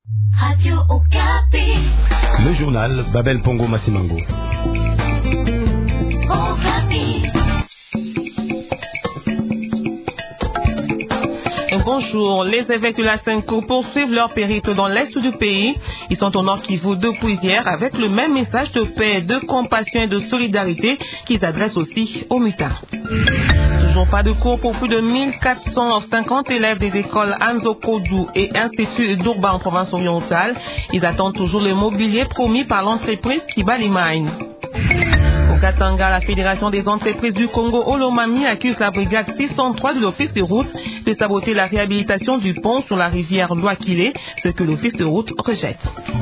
Radio Okapi. Le journal Babel Pongo Massimango. Okapi. Bonjour, les évêques de la Cinco poursuivent leur périple dans l'est du pays. Ils sont au Nord Kivu depuis hier avec le même message de paix, de compassion et de solidarité qu'ils adressent aussi aux mutins. Toujours pas de cours pour plus de 1450 élèves des écoles Anzokodou et Institut d'Urba en province orientale. Ils attendent toujours le mobilier promis par l'entreprise Kibali Mine. Au Katanga, la Fédération des entreprises du Congo Olomami accuse la brigade 603 de l'Office de route de saboter la réhabilitation du pont sur la rivière Loakile, ce que l'Office de route rejette.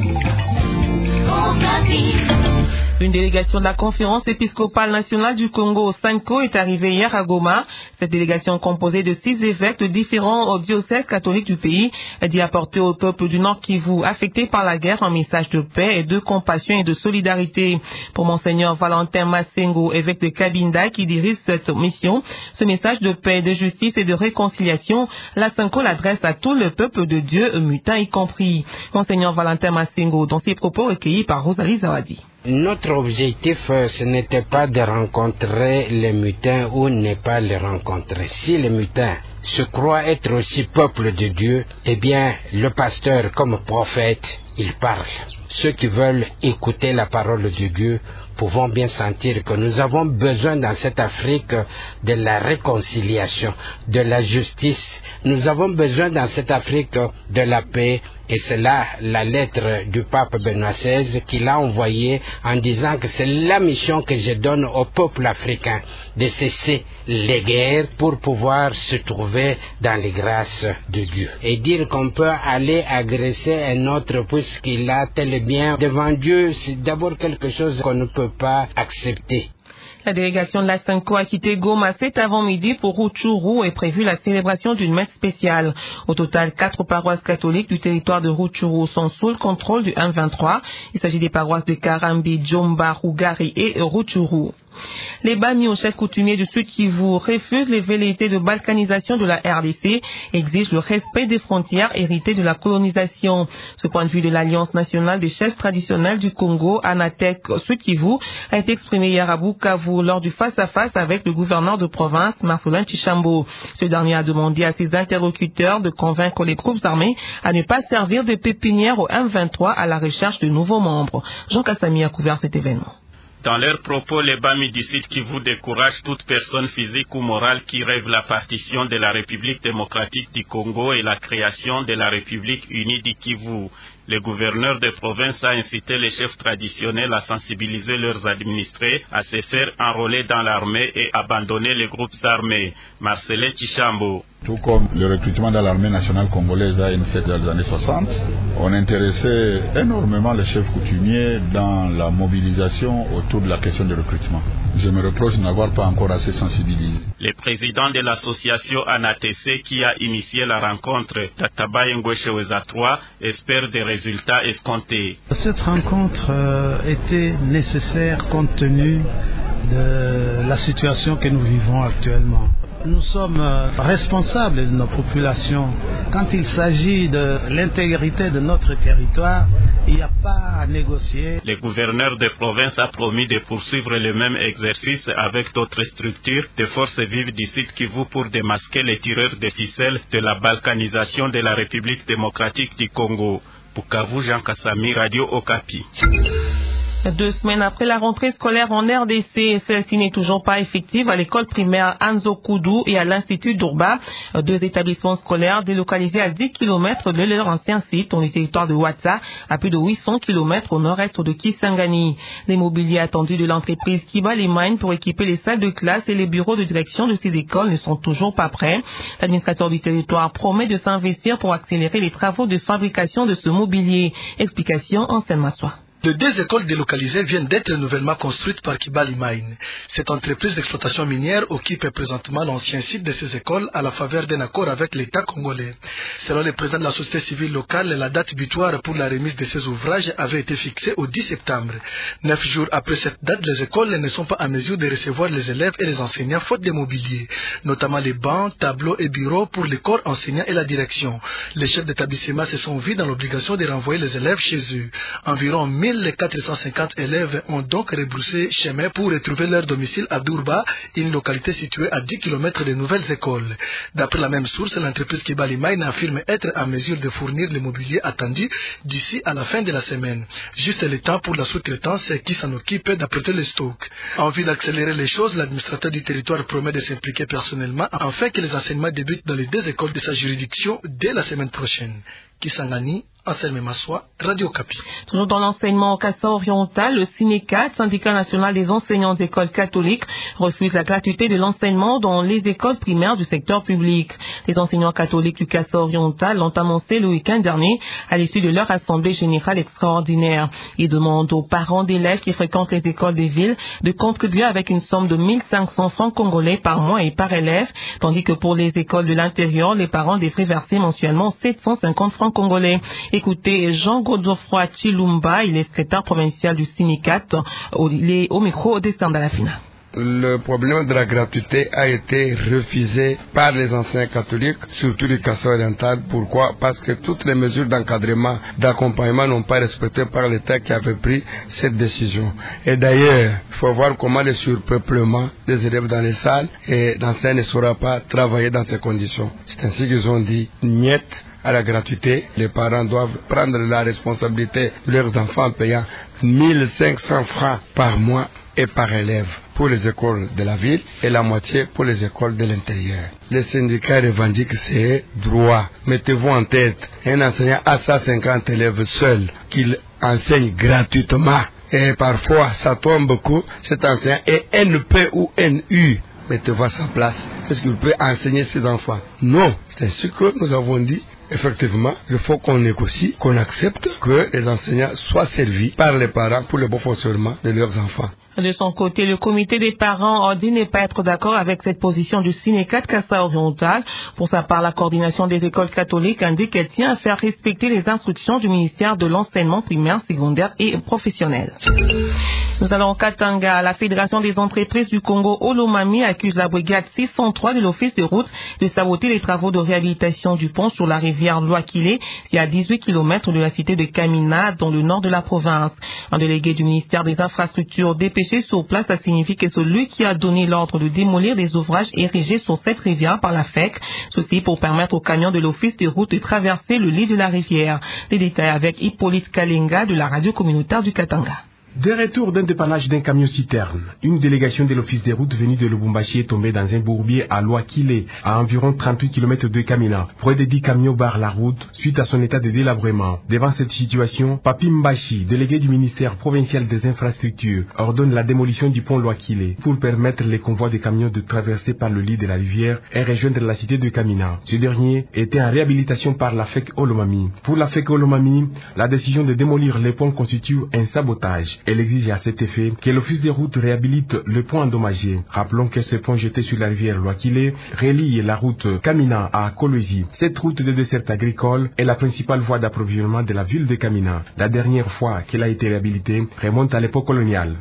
Une délégation de la Conférence épiscopale nationale du Congo, Cinco, est arrivée hier à Goma. Cette délégation, composée de 6 évêques de différents diocèses catholiques du pays, dit apporter au peuple du Nord Kivu affecté par la guerre un message de paix et de compassion et de solidarité. Pour Monseigneur Valentin Massengo, évêque de Kabinda, qui dirige cette mission, ce message de paix, de justice et de réconciliation, la Cinco l'adresse à tout le peuple de Dieu, mutin y compris. Monseigneur Valentin Massengo, dans ses propos recueillis par Rosalie Zawadi. Notre objectif, ce n'était pas de rencontrer les mutins ou ne pas les rencontrer. Si les mutins se croient être aussi peuple de Dieu, eh bien, le pasteur comme prophète, il parle. Ceux qui veulent écouter la parole de Dieu pouvons bien sentir que nous avons besoin dans cette Afrique de la réconciliation, de la justice. Nous avons besoin dans cette Afrique de la paix. Et c'est là la lettre du pape Benoît XVI qu'il a envoyée en disant que c'est la mission que je donne au peuple africain de cesser les guerres pour pouvoir se trouver dans les grâces de Dieu. Et dire qu'on peut aller agresser un autre puisqu'il a tel bien devant Dieu, c'est d'abord quelque chose qu'on ne peut pas accepter. La délégation de la Cinco a quitté Goma cet avant-midi pour Rutshuru et prévu la célébration d'une messe spéciale. Au total, 4 paroisses catholiques du territoire de Rutshuru sont sous le contrôle du M23. Il s'agit des paroisses de Karambi, Djomba, Rugari et Rutshuru. Les Bami au chef coutumier du Sud Kivu refusent les velléités de balkanisation de la RDC, exigent le respect des frontières héritées de la colonisation. Ce point de vue de l'Alliance nationale des chefs traditionnels du Congo, Anatek Sud Kivu, a été exprimé hier à Bukavu lors du face-à-face avec le gouverneur de province, Marcelin Tchishambo. Ce dernier a demandé à ses interlocuteurs de convaincre les groupes armés à ne pas servir de pépinière au M23 à la recherche de nouveaux membres. Jean Kassami a couvert cet événement. Dans leurs propos, les Bami du Sud Kivu découragent toute personne physique ou morale qui rêve la partition de la République démocratique du Congo et la création de la République unie du Kivu. Le gouverneur de province a incité les chefs traditionnels à sensibiliser leurs administrés à se faire enrôler dans l'armée et abandonner les groupes armés. Marcelin Tchishambo. Tout comme le recrutement dans l'armée nationale congolaise a initié dans les années 60, on intéressait énormément les chefs coutumiers dans la mobilisation autour de la question du recrutement. Je me reproche de n'avoir pas encore assez sensibilisé. Le président de l'association ANATC qui a initié la rencontre, Tataba Ngwesheweza 3, espère des résultats escomptés. Cette rencontre était nécessaire compte tenu de la situation que nous vivons actuellement. Nous sommes responsables de nos populations. Quand il s'agit de l'intégrité de notre territoire, il n'y a pas à négocier. Le gouverneur de province a promis de poursuivre le même exercice avec d'autres structures de forces vives du Sud Kivu pour démasquer les tireurs de ficelles de la balkanisation de la République démocratique du Congo. Bukavu, Jean Kassami, Radio Okapi. 2 semaines après la rentrée scolaire en RDC, celle-ci n'est toujours pas effective à l'école primaire Anzokodou et à l'Institut d'Urba, 2 établissements scolaires délocalisés à 10 km de leur ancien site, dans le territoire de Ouatsa, à plus de 800 km au nord-est de Kisangani. Les mobiliers attendus de l'entreprise Kibali Mine pour équiper les salles de classe et les bureaux de direction de ces écoles ne sont toujours pas prêts. L'administrateur du territoire promet de s'investir pour accélérer les travaux de fabrication de ce mobilier. Explication en Seine-Massois. Les 2 écoles délocalisées viennent d'être nouvellement construites par Kibali Mine. Cette entreprise d'exploitation minière occupe présentement l'ancien site de ces écoles à la faveur d'un accord avec l'État congolais. Selon le président de la société civile locale, la date butoir pour la remise de ces ouvrages avait été fixée au 10 septembre. 9 jours après cette date, les écoles ne sont pas en mesure de recevoir les élèves et les enseignants faute de mobilier, notamment les bancs, tableaux et bureaux pour les corps enseignants et la direction. Les chefs d'établissement se sont vus dans l'obligation de renvoyer les élèves chez eux. Environ 1450 élèves ont donc rebroussé chemin pour retrouver leur domicile à Dourba, une localité située à 10 km des nouvelles écoles. D'après la même source, l'entreprise Kibali Mine affirme être en mesure de fournir le mobilier attendu d'ici à la fin de la semaine. Juste le temps pour la sous-traitance qui s'en occupe d'apprêter les stocks. En vue d'accélérer les choses, l'administrateur du territoire promet de s'impliquer personnellement afin que les enseignements débutent dans les 2 écoles de sa juridiction dès la semaine prochaine. Kisangani, Anselme Massoua, Radio Kapi. Toujours dans l'enseignement au Kassai oriental, le SINECAT, syndicat national des enseignants d'écoles catholiques, refuse la gratuité de l'enseignement dans les écoles primaires du secteur public. Les enseignants catholiques du Kassai oriental l'ont annoncé le week-end dernier à l'issue de leur assemblée générale extraordinaire. Ils demandent aux parents d'élèves qui fréquentent les écoles des villes de contribuer avec une somme de 1500 francs congolais par mois et par élève, tandis que pour les écoles de l'intérieur, les parents devraient verser mensuellement 750 francs congolais. Écoutez Jean Godofroy Chilumba, il est secrétaire provincial du SINECAT, il est au micro de Sandalafina. Le problème de la gratuité a été refusé par les enseignants catholiques, surtout du Kassai oriental. Pourquoi? Parce que toutes les mesures d'encadrement, d'accompagnement n'ont pas respecté par l'État qui avait pris cette décision. Et d'ailleurs, il faut voir comment le surpeuplement des élèves dans les salles et l'enseignant ne saura pas travailler dans ces conditions. C'est ainsi qu'ils ont dit niet à la gratuité. Les parents doivent prendre la responsabilité de leurs enfants en payant 1500 francs par mois et par élève pour les écoles de la ville et la moitié pour les écoles de l'intérieur. Les syndicats revendiquent ces droits. Mettez-vous en tête, un enseignant a 150 élèves seuls qu'il enseigne gratuitement. Et parfois, ça tombe beaucoup, cet enseignant est NP ou NU. Mettez-vous à sa place. Est-ce qu'il peut enseigner ses enfants? Non. C'est ce que nous avons dit. Effectivement, il faut qu'on négocie, qu'on accepte que les enseignants soient servis par les parents pour le bon fonctionnement de leurs enfants. De son côté, le comité des parents dit ne pas être d'accord avec cette position du SINECAT Kassai oriental. Pour sa part, la coordination des écoles catholiques indique qu'elle tient à faire respecter les instructions du ministère de l'enseignement primaire, secondaire et professionnel. Nous allons au Katanga. La Fédération des entreprises du Congo Olomami accuse la brigade 603 de l'Office de route de saboter les travaux de réhabilitation du pont sur la rivière Loakile, qui est à 18 km de la cité de Kamina, dans le nord de la province. Un délégué du ministère des Infrastructures dépêché sur place a signifié que celui qui a donné l'ordre de démolir les ouvrages érigés sur cette rivière par la FEC, ceci pour permettre aux camions de l'Office de route de traverser le lit de la rivière. Les détails avec Hippolyte Kalenga de la radio communautaire du Katanga. De retour d'un dépannage d'un camion-citerne, une délégation de l'Office des routes venue de Lubumbashi est tombée dans un bourbier à Loakile, à environ 38 km de Kamina. Près de 10 camions barrent la route suite à son état de délabrement. Devant cette situation, Papi Mbashi, délégué du ministère provincial des infrastructures, ordonne la démolition du pont Loakile pour permettre les convois de camions de traverser par le lit de la rivière et rejoindre la cité de Kamina. Ce dernier était en réhabilitation par la FEC Olomami. Pour la FEC Olomami, la décision de démolir le pont constitue un sabotage. Elle exige à cet effet que l'Office des routes réhabilite le pont endommagé. Rappelons que ce pont jeté sur la rivière Loakile relie la route Kamina à Kolwezi. Cette route de dessert agricole est la principale voie d'approvisionnement de la ville de Kamina. La dernière fois qu'elle a été réhabilitée remonte à l'époque coloniale.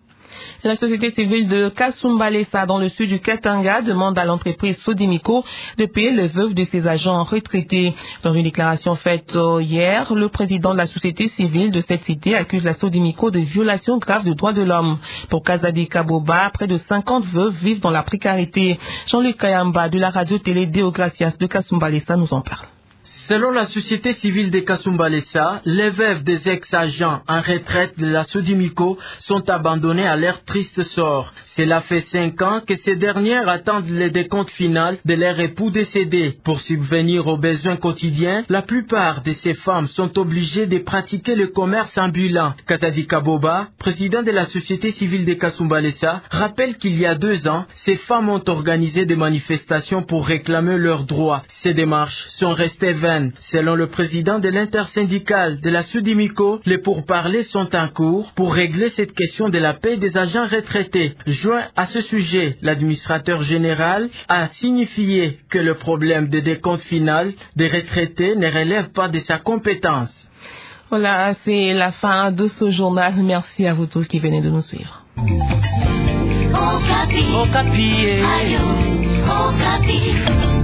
La société civile de Kasumbalesa dans le sud du Katanga demande à l'entreprise Sodimico de payer les veuves de ses agents retraités. Dans une déclaration faite hier, le président de la société civile de cette cité accuse la Sodimico de violations graves de droits de l'homme. Pour Kazadi Kaboba, près de 50 veuves vivent dans la précarité. Jean-Luc Kayamba de la radio-télé Deogracias de Kasumbalesa nous en parle. Selon la société civile de Kasumbalesa, les veuves des ex-agents en retraite de la Sodimico sont abandonnées à leur triste sort. Cela fait 5 ans que ces dernières attendent le décompte final de leur époux décédé. Pour subvenir aux besoins quotidiens, la plupart de ces femmes sont obligées de pratiquer le commerce ambulant. Kazadi Kaboba, président de la société civile de Kasumbalesa, rappelle qu'il y a 2 ans, ces femmes ont organisé des manifestations pour réclamer leurs droits. Ces démarches sont restées vaines. sereine. Selon le président de l'intersyndicale de la Sudimico, les pourparlers sont en cours pour régler cette question de la paie des agents retraités. Joint à ce sujet, l'administrateur général a signifié que le problème de décompte final des retraités ne relève pas de sa compétence. Voilà, c'est la fin de ce journal. Merci à vous tous qui venez de nous suivre. Okapi. Okapi. Radio Okapi.